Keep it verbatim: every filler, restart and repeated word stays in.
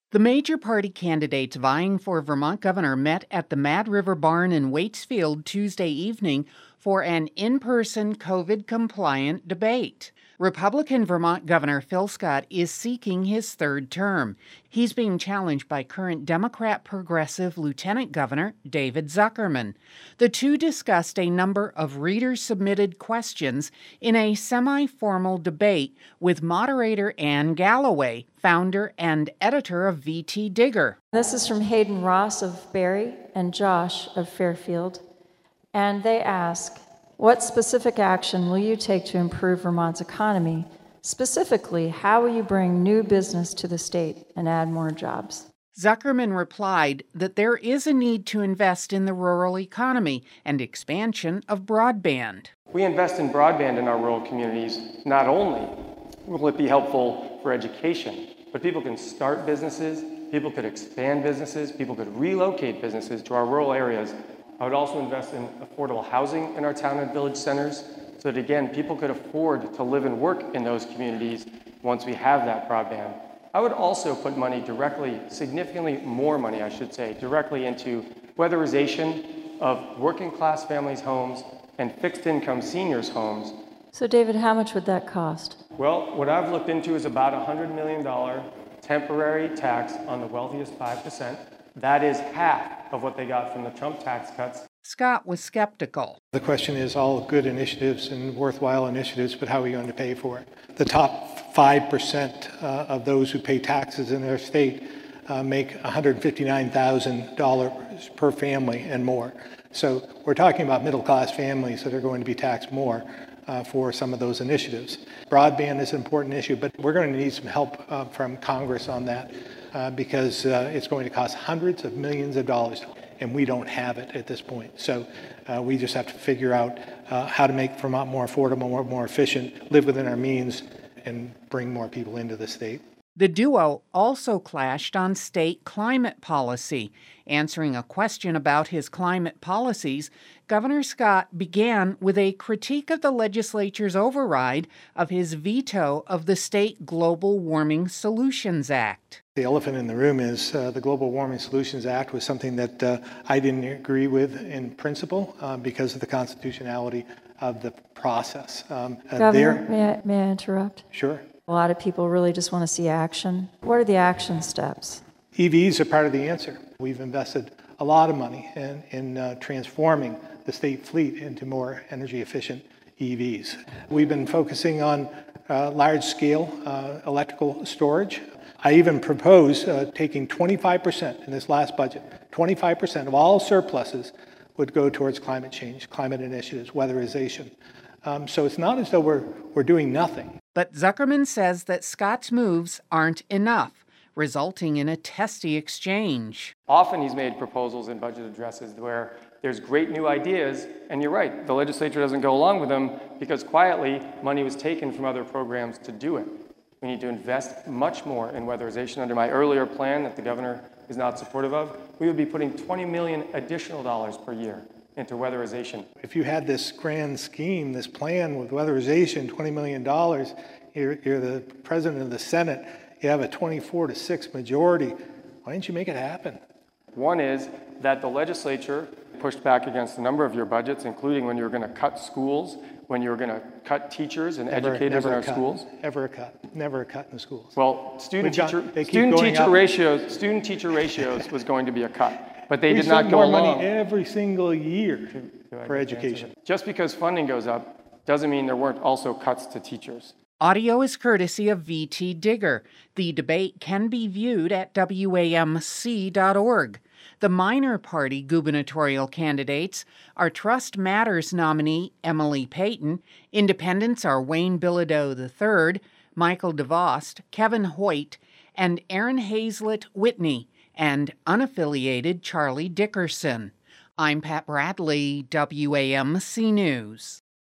The major party candidates vying for Vermont governor met at the Mad River Barn in Waitsfield Tuesday evening for an in-person COVID-compliant debate. Republican Vermont Governor Phil Scott is seeking his third term. He's being challenged by current Democrat progressive Lieutenant Governor David Zuckerman. The two discussed a number of reader-submitted questions in a semi-formal debate with moderator Ann Galloway, founder and editor of V T Digger. This is from Hayden Ross of Barrie and Josh of Fairfield, and they ask, what specific action will you take to improve Vermont's economy? Specifically, how will you bring new business to the state and add more jobs? Zuckerman replied that there is a need to invest in the rural economy and expansion of broadband. We invest in broadband in our rural communities. Not only will it be helpful for education, but people can start businesses, people could expand businesses, people could relocate businesses to our rural areas. I would also invest in affordable housing in our town and village centers so that, again, people could afford to live and work in those communities once we have that broadband. I would also put money directly, significantly more money, I should say, directly into weatherization of working class families' homes and fixed income seniors' homes. So, David, how much would that cost? Well, what I've looked into is about a one hundred million dollars temporary tax on the wealthiest five percent. That is half of what they got from the Trump tax cuts. Scott was skeptical. The question is all good initiatives and worthwhile initiatives, but how are you going to pay for it? The top five percent uh, of those who pay taxes in their state uh, make one hundred fifty-nine thousand dollars per family and more. So we're talking about middle-class families that are going to be taxed more uh, for some of those initiatives. Broadband is an important issue, but we're going to need some help uh, from Congress on that. Uh, because uh, it's going to cost hundreds of millions of dollars, and we don't have it at this point. So uh, we just have to figure out uh, how to make Vermont more affordable, more, more efficient, live within our means, and bring more people into the state. The duo also clashed on state climate policy. Answering a question about his climate policies, Governor Scott began with a critique of the legislature's override of his veto of the State Global Warming Solutions Act. The elephant in the room is uh, the Global Warming Solutions Act was something that uh, I didn't agree with in principle uh, because of the constitutionality of the process. Um, uh, Governor, may I, may I interrupt? Sure. A lot of people really just want to see action. What are the action steps? E Vs are part of the answer. We've invested a lot of money in, in uh, transforming the state fleet into more energy efficient E Vs. We've been focusing on uh, large scale uh, electrical storage. I even propose uh, taking twenty-five percent in this last budget, twenty-five percent of all surpluses would go towards climate change, climate initiatives, weatherization. Um, so it's not as though we're, we're doing nothing. But Zuckerman says that Scott's moves aren't enough, resulting in a testy exchange. Often he's made proposals in budget addresses where there's great new ideas, and you're right, the legislature doesn't go along with them because quietly money was taken from other programs to do it. We need to invest much more in weatherization. Under my earlier plan that the governor is not supportive of, we would be putting twenty million dollars additional dollars per year into weatherization. If you had this grand scheme, this plan with weatherization, twenty million dollars, you're, you're the president of the Senate, you have a twenty-four to six majority, why didn't you make it happen? One is that the legislature pushed back against a number of your budgets, including when you were going to cut schools, when you were going to cut teachers and never, educators never in our cut, schools. Never a cut. Never a cut in the schools. Well, student got, teacher student teacher up. ratios student teacher ratios was going to be a cut, but they we did not go more along. money every single year for education. Just because funding goes up doesn't mean there weren't also cuts to teachers. Audio is courtesy of V T Digger. The debate can be viewed at W A M C dot org. The minor party gubernatorial candidates are Trust Matters nominee Emily Payton, independents are Wayne Bilodeau the third, Michael DeVost, Kevin Hoyt, and Aaron Hazlett Whitney, and unaffiliated Charlie Dickerson. I'm Pat Bradley, W A M C News.